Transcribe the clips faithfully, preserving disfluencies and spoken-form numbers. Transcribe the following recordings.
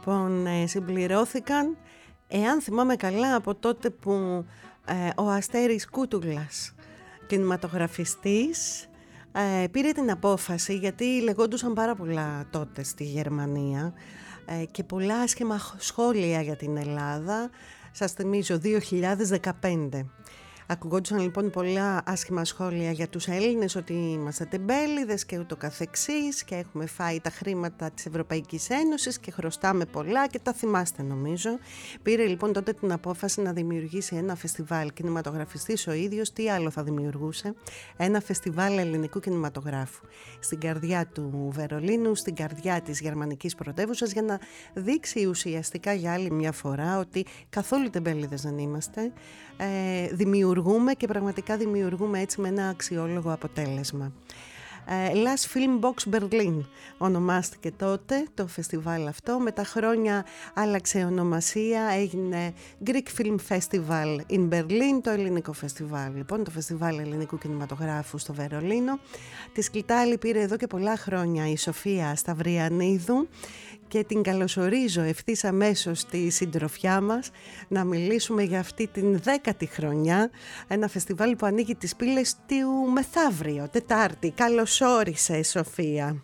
λοιπόν συμπληρώθηκαν, εάν θυμάμαι καλά, από τότε που ε, ο Αστέρης Κούτουλας, κινηματογραφιστής, ε, πήρε την απόφαση, γιατί λεγόντουσαν πάρα πολλά τότε στη Γερμανία ε, και πολλά άσχημα σχόλια για την Ελλάδα. Σας θυμίζω δύο χιλιάδες δεκαπέντε. Ακουγόντουσαν λοιπόν πολλά άσχημα σχόλια για τους Έλληνες, ότι είμαστε τεμπέληδες και ούτω καθεξής και έχουμε φάει τα χρήματα της Ευρωπαϊκής Ένωσης και χρωστάμε πολλά και τα θυμάστε νομίζω. Πήρε λοιπόν τότε την απόφαση να δημιουργήσει ένα φεστιβάλ. Κινηματογραφιστής ο ίδιος, τι άλλο θα δημιουργούσε? Ένα φεστιβάλ ελληνικού κινηματογράφου στην καρδιά του Βερολίνου, στην καρδιά της γερμανικής πρωτεύουσας, για να δείξει ουσιαστικά για άλλη μια φορά ότι καθόλου τεμπέληδες δεν είμαστε. Ε, δημιουργούμε και πραγματικά δημιουργούμε έτσι με ένα αξιόλογο αποτέλεσμα. Ε, Last Film Box Berlin ονομάστηκε τότε το φεστιβάλ αυτό. Με τα χρόνια άλλαξε ονομασία, έγινε Greek Film Festival in Berlin, το ελληνικό φεστιβάλ λοιπόν, το φεστιβάλ ελληνικού κινηματογράφου στο Βερολίνο. Τη σκητάλη πήρε εδώ και πολλά χρόνια η Σοφία Σταυριανίδου και την καλωσορίζω ευθύς αμέσως στη συντροφιά μας να μιλήσουμε για αυτή την δέκατη χρονιά, ένα φεστιβάλ που ανοίγει τις πύλες του μεθαύριο, Τετάρτη. Καλώς όρισε, Σοφία.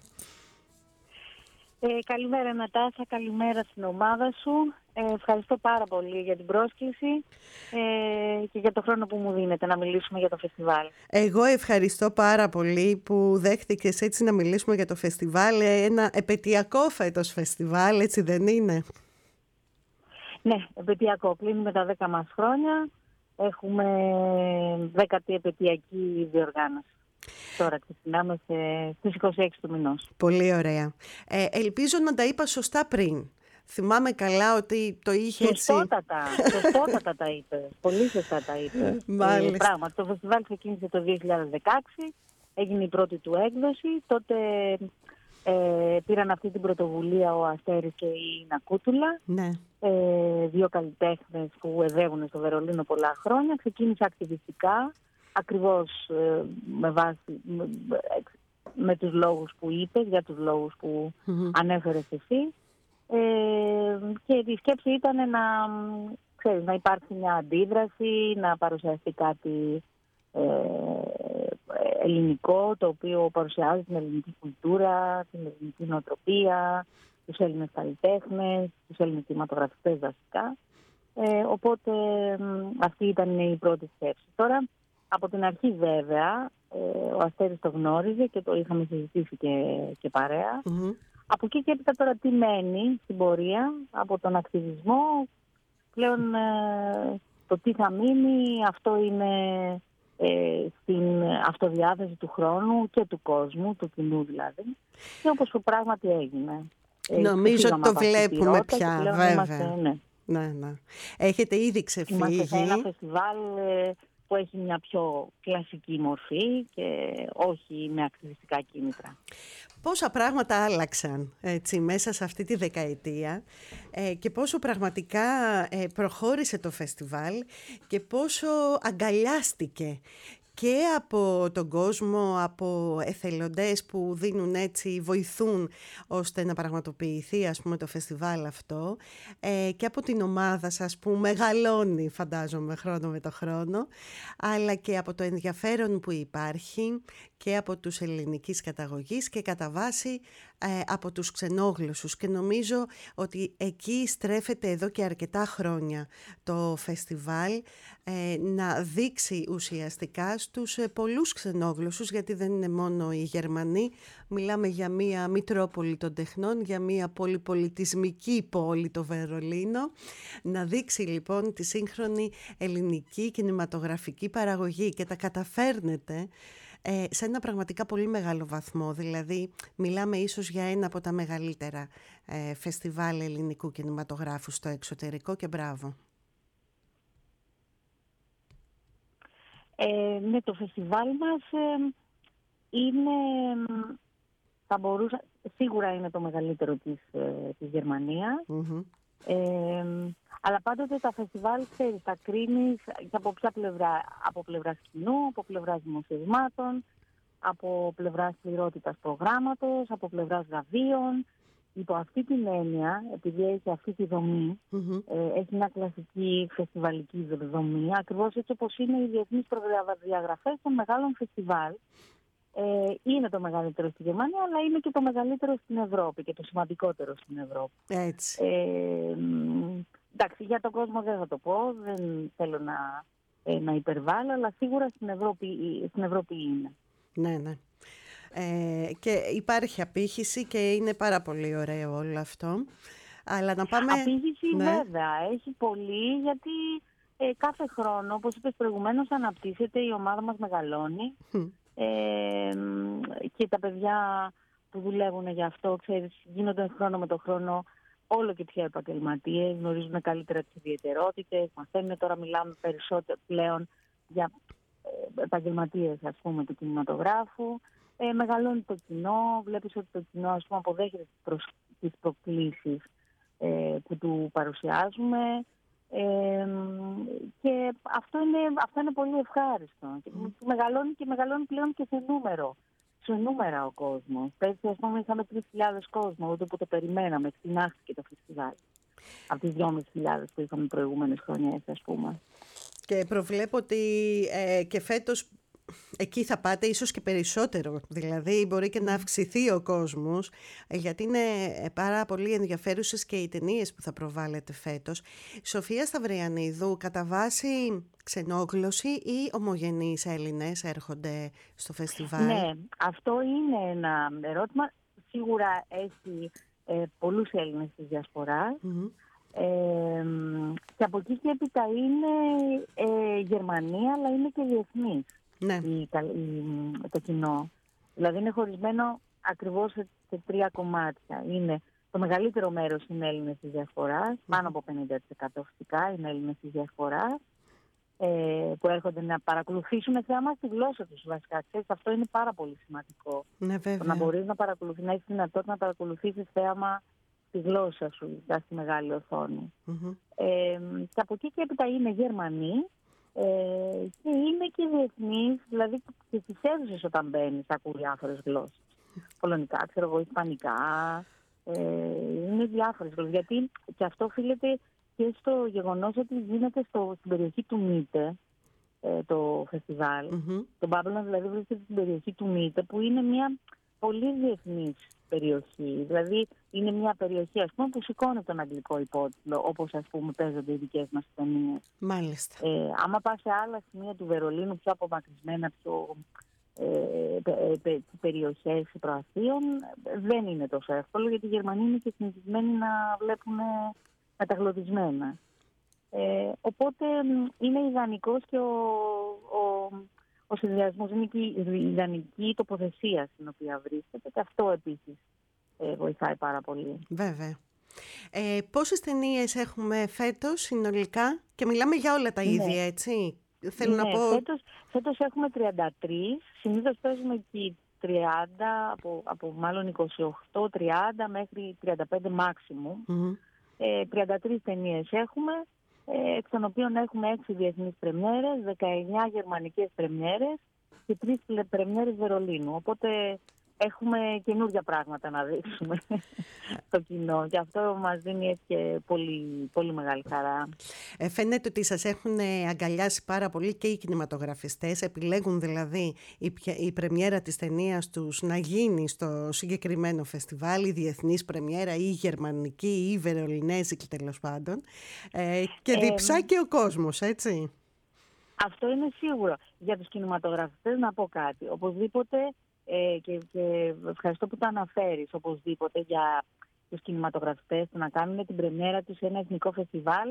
Ε, καλημέρα Νατάσα, καλημέρα στην ομάδα σου. Ε, ευχαριστώ πάρα πολύ για την πρόσκληση ε, και για το χρόνο που μου δίνετε να μιλήσουμε για το φεστιβάλ. Εγώ ευχαριστώ πάρα πολύ που δέχτηκες έτσι να μιλήσουμε για το φεστιβάλ, ένα επαιτειακό φέτος φεστιβάλ, έτσι δεν είναι? Ναι, επαιτειακό, κλείνουμε τα δέκα μας χρόνια, έχουμε δέκατη επαιτειακή διοργάνωση. Τώρα ξεκινάμε στις είκοσι έξι του μηνός. Πολύ ωραία. Ε, ελπίζω να τα είπα σωστά πριν. Θυμάμαι καλά ότι το είχε έτσι. Σωστότατα, σωστότατα τα είπε. Πολύ σωστά τα είπε. Μάλιστα. Ε, πράγματι, το φεστιβάλ ξεκίνησε το δύο χιλιάδες δεκαέξι, έγινε η πρώτη του έκδοση. Τότε ε, πήραν αυτή την πρωτοβουλία ο Αστέρης και η Νακούτουλα. Ναι. Ε, δύο καλλιτέχνες που εδρεύουν στο Βερολίνο πολλά χρόνια. Ξεκίνησε ακτιβιστικά, ακριβώς ε, με βάση, με, με τους λόγους που είπες, για τους λόγους που mm-hmm. ανέφερες εσύ. Ε, και η σκέψη ήταν να, ξέρεις, να υπάρξει μια αντίδραση, να παρουσιαστεί κάτι ε, ελληνικό, το οποίο παρουσιάζει την ελληνική κουλτούρα, την ελληνική νοοτροπία, τους Έλληνες καλλιτέχνες, τους Έλληνες κινηματογραφιστές βασικά. Ε, οπότε αυτή ήταν η πρώτη σκέψη. Τώρα, από την αρχή βέβαια, ε, ο Αστέρης το γνώριζε και το είχαμε συζητήσει και, και παρέα. Mm-hmm. Από εκεί και έπειτα τώρα τι μένει στην πορεία, από τον ακτιβισμό, πλέον ε, το τι θα μείνει, αυτό είναι ε, στην αυτοδιάθεση του χρόνου και του κόσμου, του κοινού δηλαδή, και όπως που πράγματι έγινε. Νομίζω ότι το βλέπουμε πια, βέβαια. Είμαστε, ναι. Ναι, ναι. Έχετε ήδη ξεφύγει. Είμαστε σε ένα φεστιβάλ ε, που έχει μια πιο κλασική μορφή και όχι με ακτιβιστικά κίνητρα. Πόσα πράγματα άλλαξαν έτσι, μέσα σε αυτή τη δεκαετία ε, και πόσο πραγματικά ε, προχώρησε το φεστιβάλ και πόσο αγκαλιάστηκε και από τον κόσμο, από εθελοντές που δίνουν έτσι, βοηθούν ώστε να πραγματοποιηθεί ας πούμε το φεστιβάλ αυτό ε, και από την ομάδα σας που μεγαλώνει φαντάζομαι χρόνο με το χρόνο, αλλά και από το ενδιαφέρον που υπάρχει και από τους ελληνικής καταγωγής και κατά βάση ε, από τους ξενόγλωσσους, και νομίζω ότι εκεί στρέφεται εδώ και αρκετά χρόνια το φεστιβάλ ε, να δείξει ουσιαστικά στους ε, πολλούς ξενόγλωσσους, γιατί δεν είναι μόνο οι Γερμανοί, μιλάμε για μια μητρόπολη των τεχνών, για μια πολυπολιτισμική πόλη, το Βερολίνο, να δείξει λοιπόν τη σύγχρονη ελληνική κινηματογραφική παραγωγή, και τα καταφέρνετε Ε, σε ένα πραγματικά πολύ μεγάλο βαθμό. Δηλαδή μιλάμε ίσως για ένα από τα μεγαλύτερα ε, φεστιβάλ ελληνικού κινηματογράφου στο εξωτερικό, και μπράβο. Ε, ναι, το φεστιβάλ μας ε, είναι, θα μπορούσα, σίγουρα είναι το μεγαλύτερο της, ε, της Γερμανίας. Mm-hmm. Ε, αλλά πάντοτε τα φεστιβάλ, ξέρεις, τα κρίνεις και από ποια πλευρά, από πλευράς κοινού, από πλευράς δημοσιευμάτων, από πλευράς πληρότητας προγράμματος, από πλευράς βραβείων. υπό αυτή την έννοια, επειδή έχει αυτή τη δομή, Mm-hmm. ε, έχει μια κλασική φεστιβαλική δομή, ακριβώς έτσι όπως είναι οι διεθνείς προδιαγραφές των μεγάλων φεστιβάλ. Ε, είναι το μεγαλύτερο στη Γερμανία, αλλά είναι και το μεγαλύτερο στην Ευρώπη και το σημαντικότερο στην Ευρώπη. Έτσι. Ε, εντάξει, για τον κόσμο δεν θα το πω, δεν θέλω να, ε, να υπερβάλλω, αλλά σίγουρα στην Ευρώπη, στην Ευρώπη είναι. Ναι, ναι. Ε, και υπάρχει απήχηση και είναι πάρα πολύ ωραίο όλο αυτό. Αλλά να πάμε... Απήχηση ναι. βέβαια, έχει πολύ, γιατί ε, κάθε χρόνο, όπως είπες προηγουμένως, αναπτύσσεται, η ομάδα μας μεγαλώνει. Mm. Ε, και τα παιδιά που δουλεύουν γι' αυτό, ξέρεις, γίνονται χρόνο με το χρόνο όλο και πιο επαγγελματίες, γνωρίζουν καλύτερα τις ιδιαιτερότητες, μαθαίνουν. Τώρα μιλάμε περισσότερο πλέον για ε, επαγγελματίες, ας πούμε, του κινηματογράφου. Ε, μεγαλώνει το κοινό, βλέπεις ότι το κοινό, ας πούμε, αποδέχεται τις, προς, τις προκλήσεις ε, που του παρουσιάζουμε. Ε, και αυτό είναι, αυτό είναι πολύ ευχάριστο. Mm. Μεγαλώνει και μεγαλώνει πλέον και σε νούμερο. Σε νούμερα ο κόσμος. Πέρσι, ας πούμε, είχαμε τρεις χιλιάδες κόσμο, ούτε που το περιμέναμε. Εκτινάχθηκε το φεστιβάλ. Από τις δυόμισι χιλιάδες που είχαμε προηγούμενες χρονιές, ας πούμε. Και προβλέπω ότι ε, και φέτος εκεί θα πάτε ίσως και περισσότερο, δηλαδή μπορεί και να αυξηθεί ο κόσμος, γιατί είναι πάρα πολύ ενδιαφέρουσες και οι ταινίες που θα προβάλλετε φέτος. Σοφία Σταυριανίδου, κατά βάση ξενόγλωση ή ομογενείς Έλληνες έρχονται στο φεστιβάλ? Ναι, αυτό είναι ένα ερώτημα. Σίγουρα έχει ε, πολλούς Έλληνες της διασποράς. Mm-hmm. Ε, και από εκεί και έπειτα είναι ε, Γερμανία, αλλά είναι και διεθνής. Ναι. Η, η, το κοινό. Δηλαδή είναι χωρισμένο ακριβώς σε, σε τρία κομμάτια. Είναι, το μεγαλύτερο μέρος είναι Έλληνες της διασποράς, mm. πάνω από πενήντα τοις εκατό φυσικά είναι Έλληνες της διασποράς, ε, που έρχονται να παρακολουθήσουν θέαμα στη γλώσσα τους βασικά. Ξέρεις, αυτό είναι πάρα πολύ σημαντικό. Ναι, βέβαια. Να μπορείς να παρακολουθείς, να έχεις δυνατότητα να παρακολουθήσεις θέαμα στη γλώσσα σου, στη μεγάλη οθόνη. Mm-hmm. Ε, και από εκεί και έπειτα είναι Γερμανοί. Ε, και είναι και διεθνής, δηλαδή και στις αίθουσες όταν μπαίνεις ακούς διάφορες γλώσσες. Πολωνικά, ξέρω εγώ, ισπανικά, ε, είναι διάφορες γλώσσες. Γιατί και αυτό οφείλεται και στο γεγονός ότι γίνεται στο, στην περιοχή του Μίτε, ε, το φεστιβάλ. Mm-hmm. Το Babylon δηλαδή βρίσκεται στην περιοχή του Μίτε, που είναι μια πολύ διεθνής περιοχή. Δηλαδή είναι μια περιοχή, ας πούμε, που σηκώνει τον αγγλικό υπότιτλο, όπως, ας πούμε, παίζονται οι δικές μας ταινίες. Μάλιστα. Ε, άμα πας σε άλλα σημεία του Βερολίνου, πιο απομακρυσμένα, πιο ε, πε, πε, περιοχές προαστίων, δεν είναι τόσο εύκολο, γιατί οι Γερμανοί είναι και συνηθισμένοι να βλέπουν μεταγλωτισμένα. Ε, οπότε είναι ιδανικός και ο, ο, ο συνδυασμός, είναι και η ιδανική τοποθεσία στην οποία βρίσκεται, και αυτό επίσης ε, βοηθάει πάρα πολύ. Βέβαια. Ε, πόσες ταινίες έχουμε φέτος συνολικά, και μιλάμε για όλα τα είδη, ναι. έτσι? Θέλω ναι, να πω... φέτος, φέτος έχουμε τριάντα τρία, συνήθως παίζουμε εκεί τριάντα, από, από μάλλον είκοσι οκτώ τριάντα μέχρι τριάντα πέντε maximum. Mm-hmm. Ε, τριάντα τρεις ταινίες έχουμε, ε, εξ των οποίων έχουμε έξι διεθνείς πρεμιέρες, δεκαεννιά γερμανικές πρεμιέρες και τρεις πρεμιέρες Βερολίνου. Οπότε έχουμε καινούργια πράγματα να δείξουμε στο κοινό, και αυτό μας δίνει έτσι και πολύ, πολύ μεγάλη χαρά. Ε, φαίνεται ότι σας έχουν αγκαλιάσει πάρα πολύ και οι κινηματογραφιστές, επιλέγουν δηλαδή η, η πρεμιέρα της ταινίας τους να γίνει στο συγκεκριμένο φεστιβάλ, η διεθνής πρεμιέρα ή η γερμανική ή η βερολινέζικη τέλος πάντων, ε, και διψά ε, και ο κόσμος, έτσι. Αυτό είναι σίγουρο. Για τους κινηματογραφιστές να πω κάτι. Οπωσδήποτε, Ε, και, και ευχαριστώ που το αναφέρεις, οπωσδήποτε για τους κινηματογραφιστές να κάνουν την πρεμιέρα τους σε ένα εθνικό φεστιβάλ,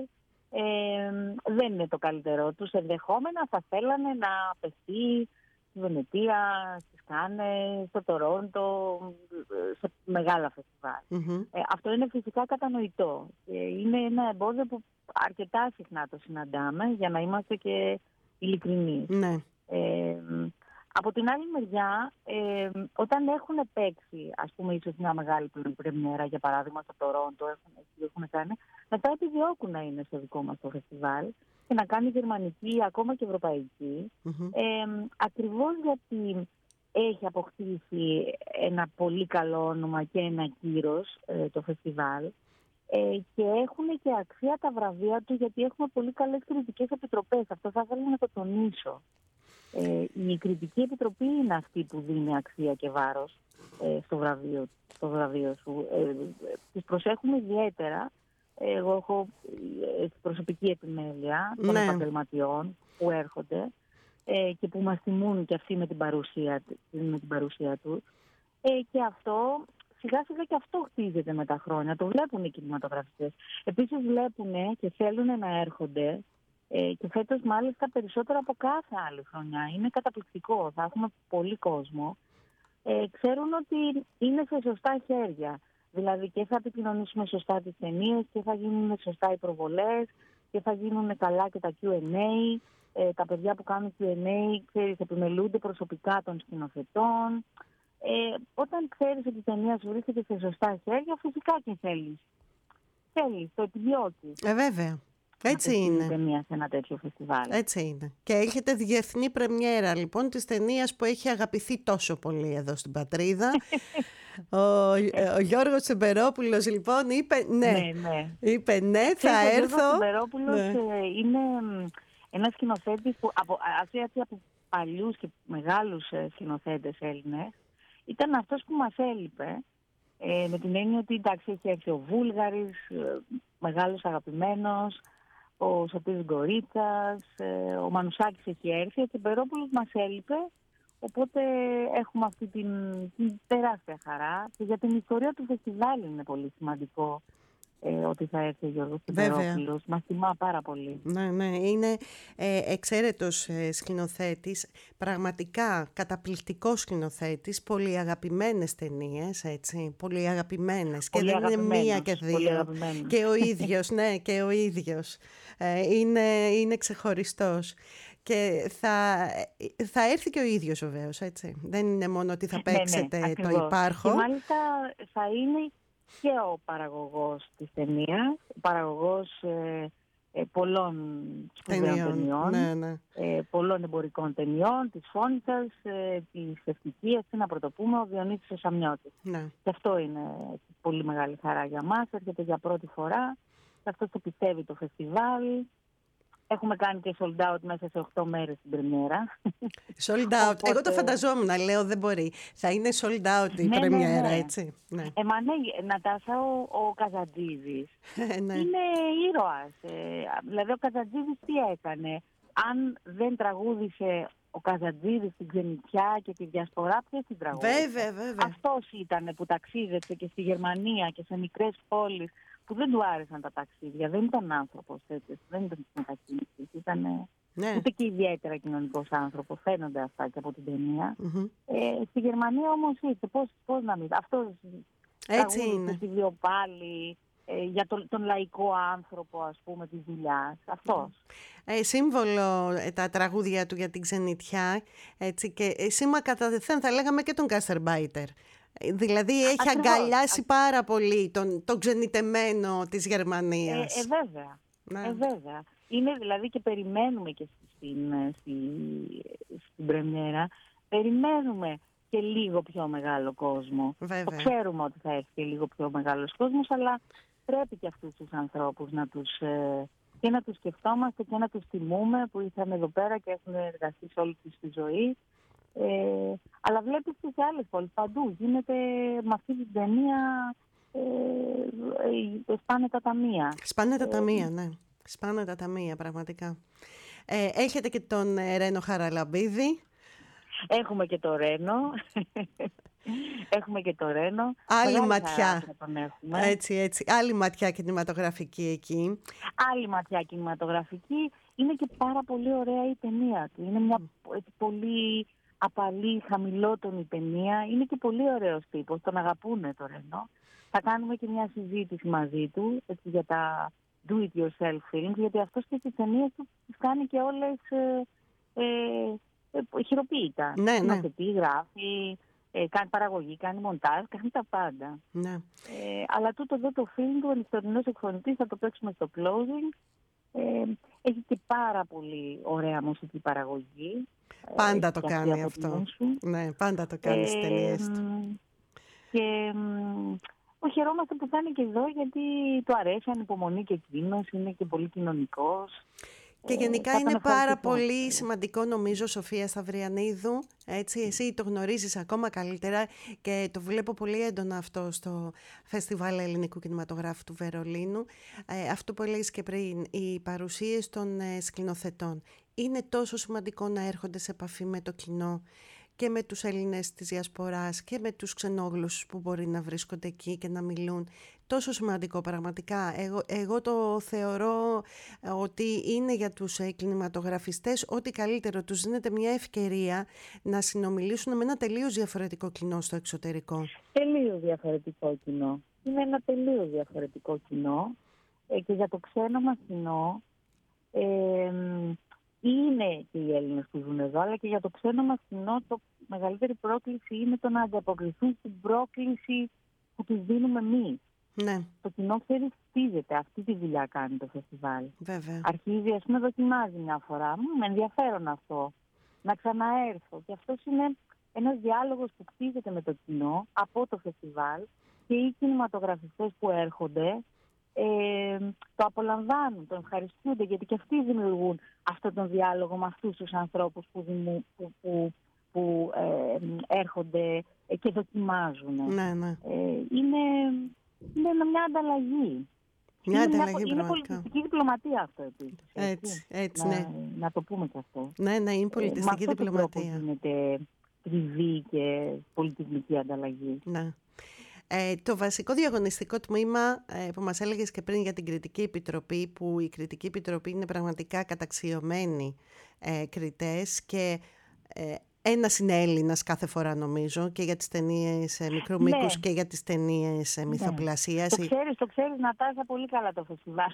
ε, δεν είναι το καλύτερό τους. Ενδεχόμενα θα θέλανε να παιχτεί στη Βενετία, στις Κάνες, στο Τορόντο, σε μεγάλα φεστιβάλ. Mm-hmm. Ε, αυτό είναι φυσικά κατανοητό. Ε, είναι ένα εμπόδιο που αρκετά συχνά το συναντάμε, για να είμαστε και ειλικρινείς. Ναι. Ε, Από την άλλη μεριά, ε, όταν έχουν παίξει, ας πούμε, ίσως μια μεγάλη πρεμιέρα, για παράδειγμα στο Τορόντο, έχουν, έχουν κάνει, μετά επιδιώκουν να είναι στο δικό μας το φεστιβάλ και να κάνει γερμανική, ακόμα και ευρωπαϊκή, mm-hmm. ε, ακριβώς γιατί έχει αποκτήσει ένα πολύ καλό όνομα και ένα κύρος ε, το φεστιβάλ. Ε, και έχουν και αξία τα βραβεία του, γιατί έχουμε πολύ καλές κριτικές επιτροπές. Αυτό θα ήθελα να το τονίσω. Ε, η κριτική επιτροπή είναι αυτή που δίνει αξία και βάρος ε, στο, βραβείο, στο βραβείο σου. Ε, τις προσέχουμε ιδιαίτερα. Εγώ έχω ε, προσωπική επιμέλεια των ναι. επαγγελματιών που έρχονται ε, και που μας τιμούν και αυτοί με την παρουσία, με την παρουσία τους. Ε, και αυτό... Σιγά σιγά και αυτό χτίζεται με τα χρόνια. Το βλέπουν οι κινηματογραφιστές. Επίσης βλέπουν και θέλουν να έρχονται ε, και φέτος μάλιστα περισσότερο από κάθε άλλη χρονιά. Είναι καταπληκτικό. Θα έχουμε πολύ κόσμο. Ε, ξέρουν ότι είναι σε σωστά χέρια. Δηλαδή και θα επικοινωνήσουμε σωστά τις ταινίες και θα γίνουν σωστά οι προβολές και θα γίνουν καλά και τα κιου εν έι. Ε, τα παιδιά που κάνουν κιου εν έι, ξέρεις, επιμελούνται προσωπικά των σκηνοθετών. Ε, όταν ξέρεις ότι η ταινία σου βρίσκεται σε σωστά χέρια, φυσικά και θέλεις. Θέλεις, το επιδιώκεις. Ε, βέβαια. Έτσι είναι. Η ταινία σε ένα τέτοιο φεστιβάλ. Έτσι είναι. Και έχετε διεθνή πρεμιέρα λοιπόν της ταινίας που έχει αγαπηθεί τόσο πολύ εδώ στην πατρίδα. ο, ο Γιώργος Τσεμπερόπουλος λοιπόν είπε ναι. Ναι, ναι. Είπε ναι, θα και έρθω. Ο Γιώργος Τσεμπερόπουλος ναι. είναι ένας σκηνοθέτης που από, από, από παλιούς και μεγάλους σκηνοθέτες Έλληνες. Ήταν αυτός που μας έλειπε, ε, με την έννοια ότι εντάξει, έχει έρθει ο Βούλγαρης, ε, μεγάλος αγαπημένος, ο Σωτήρης Γκορίτσας, ε, ο Μανουσάκης έχει έρθει, ο Τσεμπερόπουλος μας έλειπε, οπότε έχουμε αυτή την, την τεράστια χαρά και για την ιστορία του φεστιβάλ είναι πολύ σημαντικό. Ε, ότι θα έρθει ο Γιώργος Τσεμπερόπουλος. Μας τιμά πάρα πολύ. Ναι, ναι. Είναι ε, εξαίρετος ε, σκηνοθέτης, πραγματικά καταπληκτικός σκηνοθέτης, πολύ αγαπημένες ταινίες, έτσι, πολύ αγαπημένες. Πολύ και δεν είναι μία και δύο. Και ο ίδιος, ναι, και ο ίδιος. Ε, είναι, είναι ξεχωριστός. Και θα, θα έρθει και ο ίδιος βεβαίως, έτσι. Δεν είναι μόνο ότι θα παίξετε ναι, ναι, το υπάρχω. Και μάλιστα θα είναι και ο παραγωγός της ταινίας, ο παραγωγός ε, ε, πολλών σπουδαίων ταινιών, ναι, ναι. Ε, πολλών εμπορικών ταινιών, της Φόνιτσας, ε, της Ευτυχίας, τι να πρωτοπούμε, ο Διονύσης ο Σαμιώτης. Ναι. Και αυτό είναι πολύ μεγάλη χαρά για μας, έρχεται για πρώτη φορά, και αυτό το πιστεύει το φεστιβάλ. Έχουμε κάνει και sold out μέσα σε οκτώ μέρες την πρεμιέρα. Sold out. Οπότε... Εγώ το φανταζόμουν, λέω δεν μπορεί. Θα είναι sold out η ναι, πρεμιέρα, ναι, ναι. έτσι. Ναι. Ε, μα ναι, Νατάσα, ο, ο Καζαντζίδης ναι. είναι ήρωας. Ε, δηλαδή ο Καζαντζίδης τι έκανε? Αν δεν τραγούδισε ο Καζαντζίδης στην ξενιτιά και τη διασπορά, ποιος την τραγούδισε? Βέβαια, βέβαια. Αυτός ήταν που ταξίδεψε και στη Γερμανία και σε μικρές πόλεις που δεν του άρεσαν τα ταξίδια. Δεν ήταν άνθρωπος έτσι, δεν ήταν μετακίνησης. Ήταν ναι. ούτε και ιδιαίτερα κοινωνικός άνθρωπος. Φαίνονται αυτά και από την ταινία. Mm-hmm. Ε, στη Γερμανία όμως ήρθε. Πώς, πώς να μην. Αυτός έτσι είναι. Στη Βιοπάλη, ε, για τον, τον λαϊκό άνθρωπο, ας πούμε, της δουλειάς. Αυτός. Ε, σύμβολο ε, τα τραγούδια του για την ξενιτιά. Έτσι, και ε, σήμα κατά δεθέν θα λέγαμε και τον Γκάστερμπάιτερ. Δηλαδή έχει ακριβώς αγκαλιάσει α... πάρα πολύ τον, τον ξενιτεμένο της Γερμανίας. Ε, ε, βέβαια. Ναι. Ε, βέβαια. Είναι δηλαδή και περιμένουμε και στην, στη, στην πρεμιέρα, περιμένουμε και λίγο πιο μεγάλο κόσμο. Βέβαια. Το ξέρουμε ότι θα έρθει και λίγο πιο μεγάλος κόσμος, αλλά πρέπει και αυτούς τους ανθρώπους να τους, ε, και να τους σκεφτόμαστε και να τους τιμούμε που ήρθαν εδώ πέρα και έχουν εργαστεί σε όλη τους τη ζωή. Ε, αλλά βλέπεις και σε άλλες πόλεις παντού γίνεται με αυτή την ταινία ε, ε, σπάνε τα ταμεία σπάνε τα ταμεία, ναι, σπάνε τα ταμεία πραγματικά. ε, έχετε και τον ε, Ρένο Χαραλαμπίδη. Έχουμε και το Ρένο έχουμε και το Ρένο άλλη ματιά τον έχουμε. έτσι, έτσι. Άλλη ματιά κινηματογραφική εκεί, άλλη ματιά κινηματογραφική. Είναι και πάρα πολύ ωραία η ταινία του, είναι μια έτσι, πολύ απαλή, χαμηλότονη ταινία. Είναι και πολύ ωραίος τύπος, τον αγαπούνε το Ρενό. Θα κάνουμε και μια συζήτηση μαζί του έτσι, για τα do-it-yourself films, γιατί αυτός και στις ταινίες του τις κάνει και όλες ε, ε, ε, χειροποίητα. Ναι, ναι. Μαθητή, γράφει, ε, κάνει παραγωγή, κάνει μοντάζ, κάνει τα πάντα. Ναι. Ε, αλλά τούτο εδώ το film του, ο νυχτερινός εκφωνητής, θα το παίξουμε στο closing Ε, έχει και πάρα πολύ ωραία μουσική παραγωγή. Πάντα ε, το και κάνει από αυτό. Ναι, πάντα το κάνει ε, στις ταινίες του. Και ε, χαιρόμαστε που θα είναι και εδώ, γιατί του αρέσει, ανυπομονεί και εκείνος, είναι και πολύ κοινωνικός. Και γενικά ε, είναι πάρα πολύ σημαντικό, νομίζω, Σοφία Σταυριανίδου, έτσι, εσύ το γνωρίζεις ακόμα καλύτερα και το βλέπω πολύ έντονα αυτό στο Φεστιβάλ Ελληνικού Κινηματογράφου του Βερολίνου. Ε, αυτό που έλεγες και πριν, οι παρουσίες των ε, σκηνοθετών. Είναι τόσο σημαντικό να έρχονται σε επαφή με το κοινό και με τους Έλληνες της Διασποράς και με τους ξενόγλωσσους που μπορεί να βρίσκονται εκεί και να μιλούν. Τόσο σημαντικό πραγματικά. Εγώ, εγώ το θεωρώ ότι είναι για τους κινηματογραφιστές ό,τι καλύτερο. Τους δίνεται μια ευκαιρία να συνομιλήσουν με ένα τελείως διαφορετικό κοινό στο εξωτερικό. Τελείως διαφορετικό κοινό. Είναι ένα τελείως διαφορετικό κοινό ε, και για το ξένο μας κοινό ε, είναι και οι Έλληνες που ζουν εδώ, αλλά και για το ξένο μας κοινό το μεγαλύτερη πρόκληση είναι το να ανταποκριθούν στην πρόκληση που τους δίνουμε εμείς. Ναι. Το κοινό, ξέρει, χτίζεται. Αυτή τη δουλειά κάνει το φεστιβάλ. Βέβαια. Αρχίζει, ας πούμε, δοκιμάζει μια φορά. Μου με ενδιαφέρον αυτό. Να ξαναέρθω. Και αυτός είναι ένας διάλογος που χτίζεται με το κοινό από το φεστιβάλ, και οι κινηματογραφιστές που έρχονται ε, το απολαμβάνουν, τον ευχαριστούνται, γιατί και αυτοί δημιουργούν αυτόν τον διάλογο με αυτούς τους ανθρώπους που, δημιου, που, που, που ε, έρχονται και δοκιμάζουν. Ναι, ναι. Ε, είναι... Είναι μια ανταλλαγή. Μια είναι ανταλλαγή, μια, είναι πολιτιστική διπλωματία αυτό επίσης. Έτσι, έτσι, να, ναι. Να το πούμε και αυτό. Ναι, ναι, είναι πολιτιστική ε, με διπλωματία. Αυτό γίνεται τριβή και πολιτισμική ανταλλαγή. Ναι. Ε, το βασικό διαγωνιστικό τμήμα ε, που μας έλεγες και πριν για την Κριτική Επιτροπή, που η Κριτική Επιτροπή είναι πραγματικά καταξιωμένοι ε, κριτές και ε, ένας είναι Έλληνας κάθε φορά, νομίζω, και για τις ταινίες ε, μικρού ναι. μήκους και για τις ταινίες ε, μυθοπλασίας. Ναι. Το ξέρεις, το ξέρεις Νατάσα πολύ καλά το φεστιβάλ.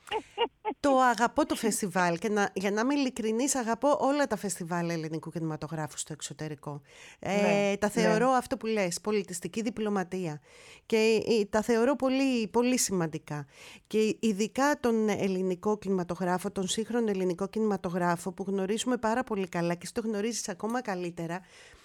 Το αγαπώ το φεστιβάλ και να, για να είμαι ειλικρινής, αγαπώ όλα τα φεστιβάλ ελληνικού κινηματογράφου στο εξωτερικό. Ναι, ε, τα θεωρώ ναι. αυτό που λες, πολιτιστική διπλωματία, και ε, τα θεωρώ πολύ, πολύ σημαντικά. Και ειδικά τον ελληνικό κινηματογράφο, τον σύγχρονο ελληνικό κινηματογράφο που γνωρίζουμε πάρα πολύ καλά, και εσύ το γνωρίζεις ακόμα καλύτερα,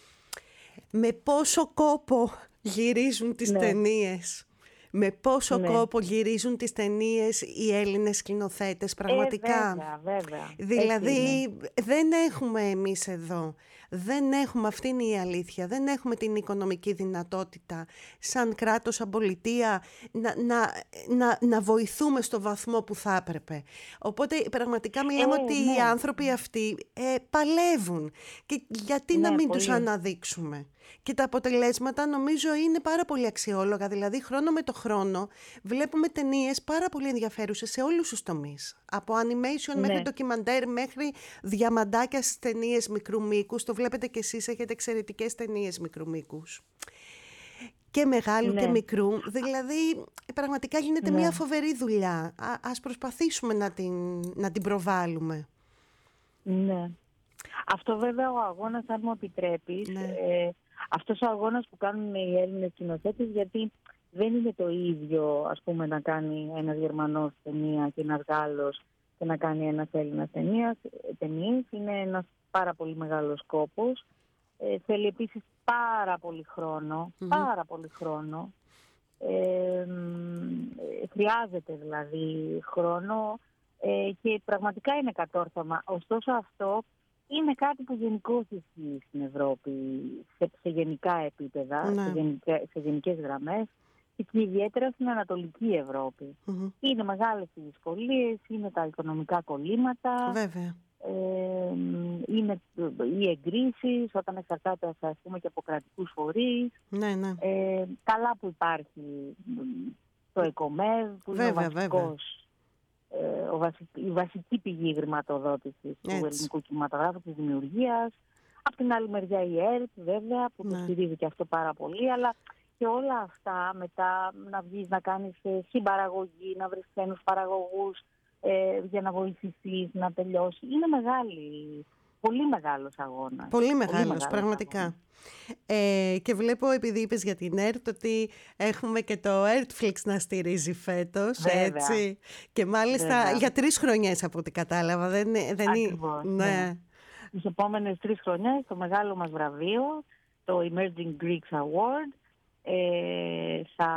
με πόσο κόπο γυρίζουν τις ναι. ταινίες. Με πόσο ναι. κόπο γυρίζουν τις ταινίες οι Έλληνες σκηνοθέτες, πραγματικά. Ε, βέβαια, βέβαια. Δηλαδή δεν έχουμε εμείς εδώ, δεν έχουμε, αυτή είναι η αλήθεια, δεν έχουμε την οικονομική δυνατότητα σαν κράτος, σαν πολιτεία να, να, να, να βοηθούμε στο βαθμό που θα έπρεπε. Οπότε πραγματικά μιλάμε ε, ότι ναι. οι άνθρωποι αυτοί ε, παλεύουν, και γιατί ναι, να μην πολύ. τους αναδείξουμε. Και τα αποτελέσματα νομίζω είναι πάρα πολύ αξιόλογα. Δηλαδή χρόνο με το χρόνο βλέπουμε ταινίες πάρα πολύ ενδιαφέρουσες σε όλους τους τομείς. Από animation ναι. μέχρι ντοκιμαντέρ, μέχρι διαμαντάκια στις ταινίες μικρού μήκους. Το βλέπετε κι εσείς, έχετε εξαιρετικές ταινίες μικρού μήκους. Και μεγάλου ναι. και μικρού. Δηλαδή πραγματικά γίνεται ναι. μια φοβερή δουλειά. Α, ας προσπαθήσουμε να την, να την προβάλλουμε. Ναι. Αυτό βέβαια ο αγώνας, αν μου επιτρέπεις, ναι. ε, αυτός ο αγώνας που κάνουν οι Έλληνες σκηνοθέτες, γιατί δεν είναι το ίδιο, ας πούμε, να κάνει ένας Γερμανός ταινία και ένας Γάλλος και να κάνει ένας Έλληνας ταινίες. Είναι ένας πάρα πολύ μεγάλος κόπος. Ε, θέλει επίσης πάρα πολύ χρόνο, mm-hmm. πάρα πολύ χρόνο. Ε, χρειάζεται δηλαδή χρόνο ε, και πραγματικά είναι κατόρθωμα. Ωστόσο αυτό είναι κάτι που γενικώς ισχύει στην Ευρώπη σε, σε γενικά επίπεδα, ναι. σε, γενικά, σε γενικές γραμμές, και ιδιαίτερα στην Ανατολική Ευρώπη. Mm-hmm. Είναι μεγάλες οι δυσκολίες, είναι τα οικονομικά κολλήματα, βέβαια. Ε, είναι οι εγκρίσεις όταν εξαρτάται, ας πούμε, και από κρατικούς φορείς. Ναι, ναι. Ε, καλά που υπάρχει το ΕΚΟΜΕΒ, που βέβαια, είναι ο βασικός, ε, ο βασικ, η βασική πηγή χρηματοδότησης του ελληνικού κινηματογράφου, της δημιουργίας. Από την άλλη μεριά η ΕΡΤ, βέβαια, που ναι. το στηρίζει και αυτό πάρα πολύ, αλλά και όλα αυτά μετά να βγεις να κάνεις συμπαραγωγή, να βρεις ξένους παραγωγούς, Ε, για να βοηθηθείς να τελειώσει. Είναι μεγάλη πολύ μεγάλος αγώνας. Πολύ μεγάλος, πολύ μεγάλος πραγματικά. Αγώνας. Ε, και βλέπω, επειδή είπες για την ΕΡΤ, ότι έχουμε και το Ertflix να στηρίζει φέτος, βέβαια, έτσι. Και μάλιστα βέβαια. Για τρεις χρονιές από ό,τι κατάλαβα. Δεν, δεν Ακριβώς, ναι. ναι. Τις επόμενες τρεις χρονιές το μεγάλο μας βραβείο, το Emerging Greeks Award, ε, θα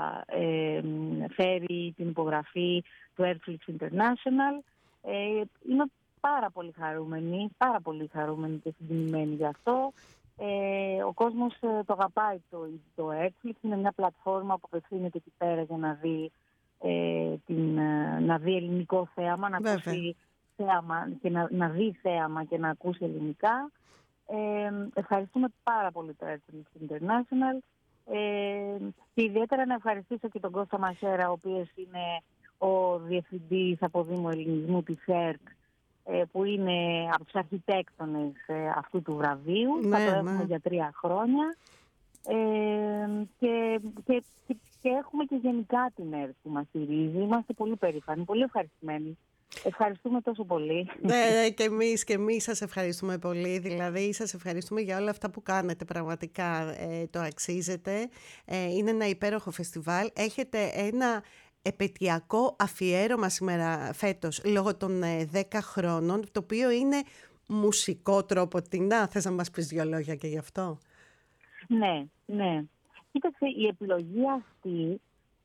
ε, φέρει την υπογραφή του Ertflix International. Ε, είμαι πάρα πολύ χαρούμενη, πάρα πολύ χαρούμενη και συντιμημένη γι' αυτό. Ε, ο κόσμος ε, το αγαπάει το, το Ertflix. Είναι μια πλατφόρμα που απευθύνεται εκεί πέρα για να δει, ε, την, να δει ελληνικό θέαμα, να ακούσει θέαμα και να, να δει θέαμα και να ακούσει ελληνικά. Ε, ευχαριστούμε πάρα πολύ το Ertflix International. Ε, και ιδιαίτερα να ευχαριστήσω και τον Κώστα Μασέρα, ο οποίος είναι ο διευθυντής αποδήμου ελληνισμού της ΕΡΤ, που είναι από τους αρχιτέκτονες αυτού του βραβείου. Ναι, θα το έχουμε ναι. για τρία χρόνια. Ε, και, και, και, και έχουμε και γενικά την ΕΡΤ που μας στηρίζει. Είμαστε πολύ περήφανοι, πολύ ευχαριστημένοι. Ευχαριστούμε τόσο πολύ. Ναι, και εμείς, και εμείς σας ευχαριστούμε πολύ. Δηλαδή, σας ευχαριστούμε για όλα αυτά που κάνετε. Πραγματικά ε, το αξίζετε. Ε, είναι ένα υπέροχο φεστιβάλ. Έχετε ένα επετειακό αφιέρωμα σήμερα φέτος λόγω των δέκα χρόνων, το οποίο είναι μουσικό τρόπο. Να, θες να μας πεις δύο λόγια και γι' αυτό? Ναι, ναι. Κοίταξε, η επιλογή αυτή,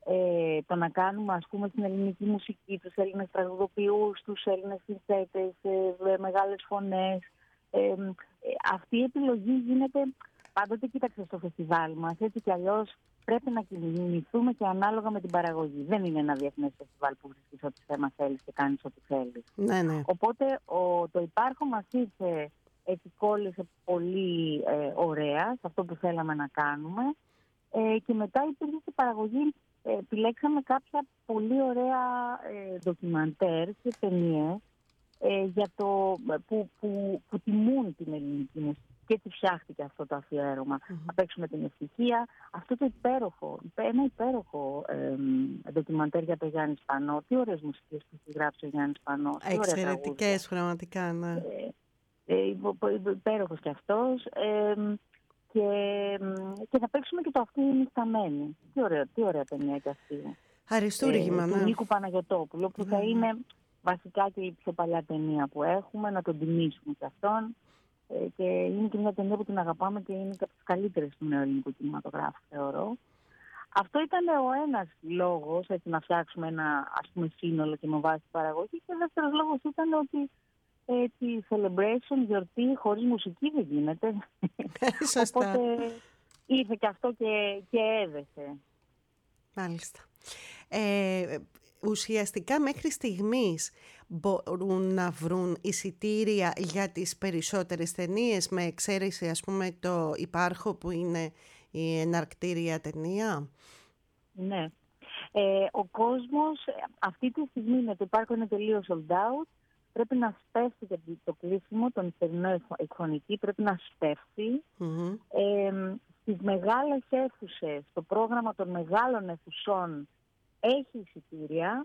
ε, το να κάνουμε ας πούμε στην ελληνική μουσική, τους Έλληνες τραγουδοποιούς, τους Έλληνες συνθέτες, ε, μεγάλες φωνές, ε, ε, αυτή η επιλογή γίνεται πάντοτε, κοίταξε, στο φεστιβάλ μας, έτσι κι αλλιώς πρέπει να κινηθούμε και ανάλογα με την παραγωγή. Δεν είναι ένα διεθνές φεστιβάλ που βρίσκεις ό,τι θέμα θέλεις και κάνεις ό,τι θέλεις. Ναι, ναι. Οπότε ο, το υπάρχον μας ήρθε, έτσι κόλλησε πολύ ε, ωραία σε αυτό που θέλαμε να κάνουμε. Ε, και μετά υπήρχε και παραγωγή. Ε, επιλέξαμε κάποια πολύ ωραία ε, ντοκιμαντέρ και ταινίες ε, για το, που, που, που τιμούν την ελληνική μουσική. Και έτσι φτιάχτηκε αυτό το αφιέρωμα. Mm-hmm. Θα παίξουμε την ευτυχία. Αυτό το υπέροχο, ένα υπέροχο ε, ντοκιμαντέρ για τον Γιάννη Σπανό. Τι ωραίες μουσικές που έχει γράψει ο Γιάννης Σπανός. Εξαιρετικές, πραγματικά, ναι. Ε, ε, υπέροχος κι αυτός. Ε, και, και θα παίξουμε και το «Αυτή είναι νυχταμένη». Τι ωραία, τι ωραία ταινία κι αυτή. Αριστούργημα, ε, ναι. Του Νίκου Παναγιωτόπουλου, που mm-hmm. θα είναι βασικά και η πιο παλιά ταινία που έχουμε, να τον τιμήσουμε κι αυτόν. Και είναι και μια ταινία που την αγαπάμε και είναι και από τις καλύτερες του νέου ελληνικού κινηματογράφου, θεωρώ. Αυτό ήταν ο ένας λόγος, έτσι, να φτιάξουμε ένα, ας πούμε, σύνολο και με βάση την παραγωγή. Και ο δεύτερος λόγος ήταν ότι έτσι, celebration, γιορτή χωρίς μουσική δεν γίνεται. Σωστά. Οπότε ήρθε και αυτό και, και έδεσε. Μάλιστα. Ε, ουσιαστικά μέχρι στιγμής μπορούν να βρουν εισιτήρια για τις περισσότερες ταινίες, με εξαίρεση ας πούμε το υπάρχο που είναι η εναρκτήρια ταινία? Ναι. Ε, ο κόσμος αυτή τη στιγμή με το υπάρχο είναι τελείως sold out. Πρέπει να σπεύσει για το κλείσιμο, τον νυχτερινό εκφωνητή, πρέπει να σπεύσει. Mm-hmm. Ε, στις μεγάλες αίθουσες, το πρόγραμμα των μεγάλων αίθουσών έχει εισιτήρια.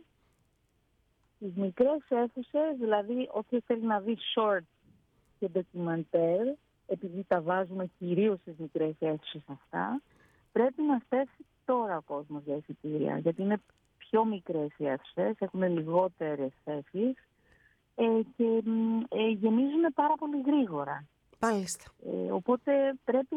Στις μικρές αίθουσες, δηλαδή όποιος θέλει να δει short και ντοκιμαντέρ, επειδή τα βάζουμε κυρίως στις μικρές αίθουσες αυτά, πρέπει να στέσει τώρα ο κόσμος για εισιτήρια, γιατί είναι πιο μικρές οι αίθουσες, έχουν λιγότερες θέσεις ε, και ε, γεμίζουν πάρα πολύ γρήγορα. Πάλιστα. Ε, οπότε πρέπει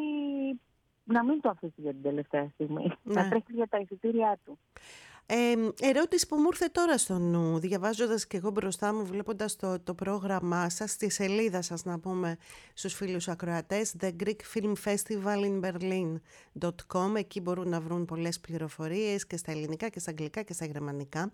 να μην το αφήσει για την τελευταία στιγμή, ναι. να τρέχει για τα εισιτήριά του. Ε, ερώτηση που μου ήρθε τώρα στο νου, διαβάζοντας και εγώ μπροστά μου, βλέποντας το, το πρόγραμμά σας, στη σελίδα σας να πούμε στους φίλους ακροατές, The Greek Film Festival in Berlin dot com, εκεί μπορούν να βρουν πολλές πληροφορίες και στα ελληνικά και στα αγγλικά και στα γερμανικά.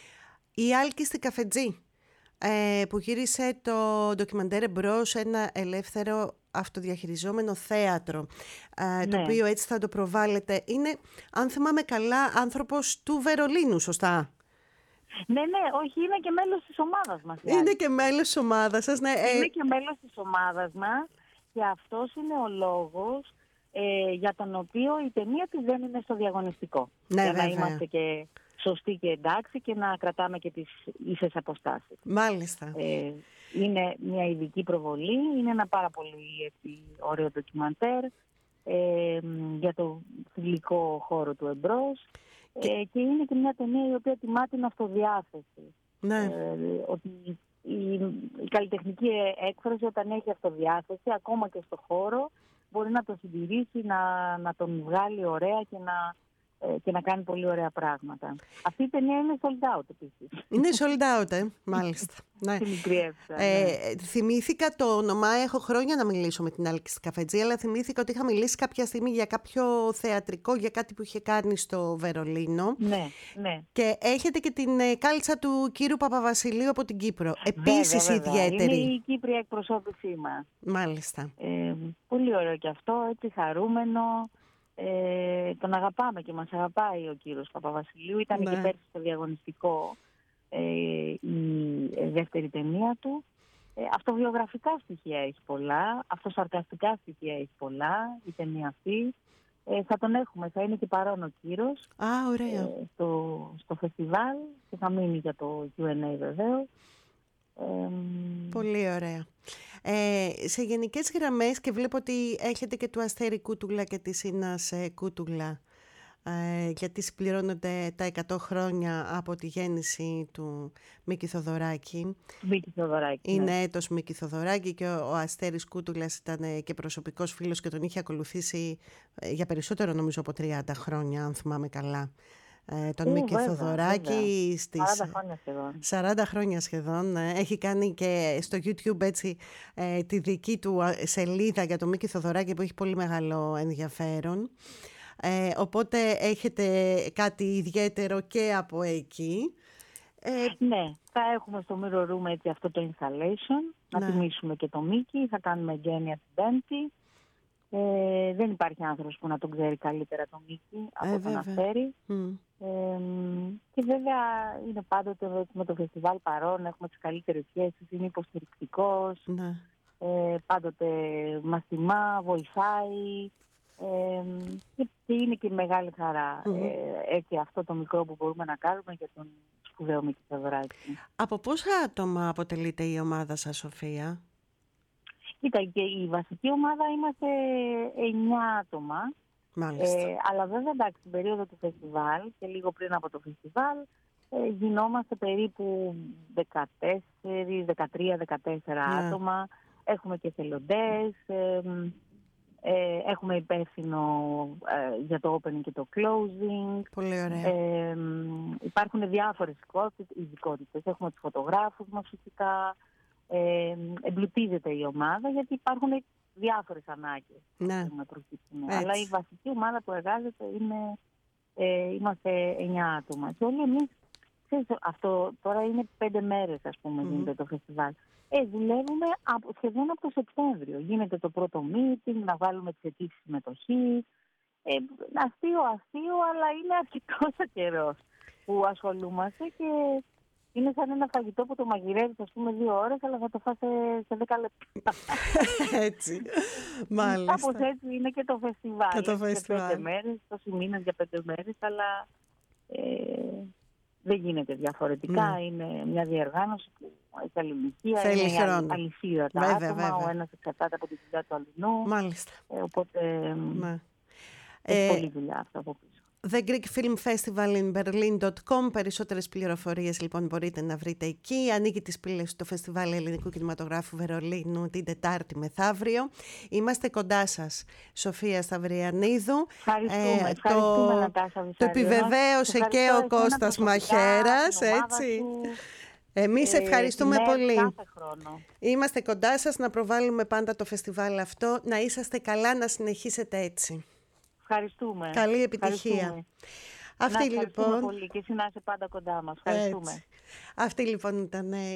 Η Άλκη στη Καφετζή, ε, που γύρισε το ντοκιμαντέρ εμπρός, ένα ελεύθερο αυτοδιαχειριζόμενο θέατρο, ναι. το οποίο έτσι θα το προβάλλετε. Είναι, αν θυμάμαι καλά, άνθρωπος του Βερολίνου, σωστά? Ναι, ναι, όχι, είναι και μέλος της ομάδας μας. Είναι δηλαδή. και μέλος της ομάδας σας, ναι. Είναι και μέλος της ομάδας μας και αυτός είναι ο λόγος ε, για τον οποίο η ταινία της δεν είναι στο διαγωνιστικό. Ναι, για βέβαια. να είμαστε και σωστή και εντάξει και να κρατάμε και τις ίσες αποστάσεις. Μάλιστα. Ε, είναι μια ειδική προβολή, είναι ένα πάρα πολύ έτσι, ωραίο ντοκιμαντέρ ε, για το φιλικό χώρο του εμπρός και... Ε, και είναι και μια ταινία η οποία τιμά την αυτοδιάθεση. Ναι. Ε, ότι η, η καλλιτεχνική έκφραση όταν έχει αυτοδιάθεση, ακόμα και στο χώρο, μπορεί να το συντηρήσει, να, να τον βγάλει ωραία και να, ε, και να κάνει πολύ ωραία πράγματα. Αυτή η ταινία είναι sold out επίσης. Είναι sold out, ε, μάλιστα. Ναι. Ε, θυμήθηκα το όνομα, έχω χρόνια να μιλήσω με την Άλκη Καφετζή, αλλά θυμήθηκα ότι είχα μιλήσει κάποια στιγμή για κάποιο θεατρικό, για κάτι που είχε κάνει στο Βερολίνο. Ναι, ναι. Και έχετε και την ε, κάλτσα του κύριου Παπαβασιλείου από την Κύπρο. Επίσης βέβαια, βέβαια. Ιδιαίτερη. Είναι η Κύπρια εκπροσώπησή μας. Μάλιστα. Ε, πολύ ωραίο και αυτό, έτσι χαρούμενο. Ε, τον αγαπάμε και μας αγαπάει ο κύριος Παπαβασιλείου. Ήταν ναι. και πέρσι στο διαγωνιστικό ε, η δεύτερη ταινία του. Ε, αυτοβιογραφικά στοιχεία έχει πολλά, αυτοσαρκαστικά στοιχεία έχει πολλά η ταινία αυτή. Ε, θα τον έχουμε, θα είναι και παρόν ο κύρος. Α, ωραία. Ε, στο, στο φεστιβάλ και θα μείνει για το κιου εντ έι βεβαίως. Ε, Πολύ ωραία. Ε, σε γενικές γραμμές, και βλέπω ότι έχετε και του Αστέρη Κούτουλα και τη Σίνας Κούτουλα, ε, γιατί συμπληρώνονται τα εκατό χρόνια από τη γέννηση του Μίκη Θοδωράκη. Μίκη Θοδωράκη, Είναι ναι. έτος Μίκη Θοδωράκη και ο, ο Αστέρης Κούτουλας ήταν και προσωπικός φίλος και τον είχε ακολουθήσει για περισσότερο νομίζω από τριάντα χρόνια, αν θυμάμαι καλά. Τον Ού, Μίκη βέβαια, Θοδωράκη βέβαια. στις σαράντα χρόνια σχεδόν. σαράντα χρόνια σχεδόν. Έχει κάνει και στο YouTube έτσι, ε, τη δική του σελίδα για τον Μίκη Θοδωράκη που έχει πολύ μεγάλο ενδιαφέρον. Ε, οπότε έχετε κάτι ιδιαίτερο και από εκεί. Ε, ναι, θα έχουμε στο Mirror Room έτσι, αυτό το installation, να ναι. τιμήσουμε και το Μίκη, θα κάνουμε εγγένεια την Πέμπτη. Ε, δεν υπάρχει άνθρωπος που να τον ξέρει καλύτερα τον Μίκη από ε, τον Αστέρη. Mm. Ε, και βέβαια είναι πάντοτε με το φεστιβάλ παρόν, έχουμε τις καλύτερες σχέσεις, είναι υποστηρικτικός, ναι. ε, πάντοτε μας τιμά, βοηθάει ε, και είναι και μεγάλη χαρά mm. ε, έτσι αυτό το μικρό που μπορούμε να κάνουμε για τον σπουδαίο Μίκη Θοδωράκη. Από πόσα άτομα αποτελείται η ομάδα σας, Σοφία? Κοίτα, και η βασική ομάδα είμαστε εννιά άτομα. Ε, αλλά βέβαια, εντάξει, στην περίοδο του φεστιβάλ και λίγο πριν από το φεστιβάλ ε, γινόμαστε περίπου δεκατέσσερα, δεκατρία, δεκατέσσερα yeah. άτομα. Έχουμε και θελοντές, ε, ε, έχουμε υπεύθυνο ε, για το opening και το closing. Πολύ ωραία. Ε, υπάρχουν διάφορες ειδικότητες. Έχουμε τους φωτογράφους μας φυσικά. Ε, εμπλουτίζεται η ομάδα γιατί υπάρχουν διάφορες ανάγκες ναι. που προκύπτουν. Αλλά η βασική ομάδα που εργάζεται είναι, ε, είμαστε εννιά άτομα. Και όλοι εμείς, ξέρεις, αυτό τώρα είναι πέντε μέρες ας πούμε mm. γίνεται το φεστιβάλ. Ε, δουλεύουμε από, σχεδόν από το Σεπτέμβριο. Γίνεται το πρώτο meeting, να βάλουμε τις αιτήσεις συμμετοχής. Ε, αστείο, αστείο, αλλά είναι αρκετός καιρός που ασχολούμαστε και είναι σαν ένα φαγητό που το μαγειρεύεις ας πούμε δύο ώρες, αλλά θα το φας σε δέκα λεπτά. Έτσι, μάλιστα. Κάπως έτσι είναι και το φεστιβάλ. Και το φεστιβάλ. Σε πέντε μέρες, τόσοι μήνες για πέντε μέρες, αλλά ε, δεν γίνεται διαφορετικά. Mm. Είναι μια διοργάνωση που έχει αλληλουχία, θέλει είναι χρόνο. Αλυσίδα τα βέβαια, άτομα, βέβαια. Ο ένας εξαρτάται από τη δουλειά του αλληνού. Μάλιστα. Ε, οπότε ναι. έχει ε, πολλή δουλειά αυτό από πίσω. The Greek Film Festival in Berlin dot com. Περισσότερες πληροφορίες λοιπόν μπορείτε να βρείτε εκεί. Ανοίγει τις πύλες στο Φεστιβάλ Ελληνικού Κινηματογράφου Βερολίνου την Τετάρτη μεθαύριο. Είμαστε κοντά σας, Σοφία Σταυριανίδου. Ευχαριστούμε. Ε, ευχαριστούμε το, Νατάσα το επιβεβαίωσε και ο Κώστας Μαχαίρας. Έτσι. Εμείς ευχαριστούμε ε, πολύ. Κάθε χρόνο. Είμαστε κοντά σας να προβάλλουμε πάντα το φεστιβάλ αυτό. Να είσαστε καλά, να συνεχίσετε έτσι. Ευχαριστούμε. Καλή επιτυχία. Ευχαριστούμε. Αυτή να, λοιπόν. πολύ και εσύ να είσαι πάντα κοντά μας. Ευχαριστούμε. Έτσι. Αυτή λοιπόν ήταν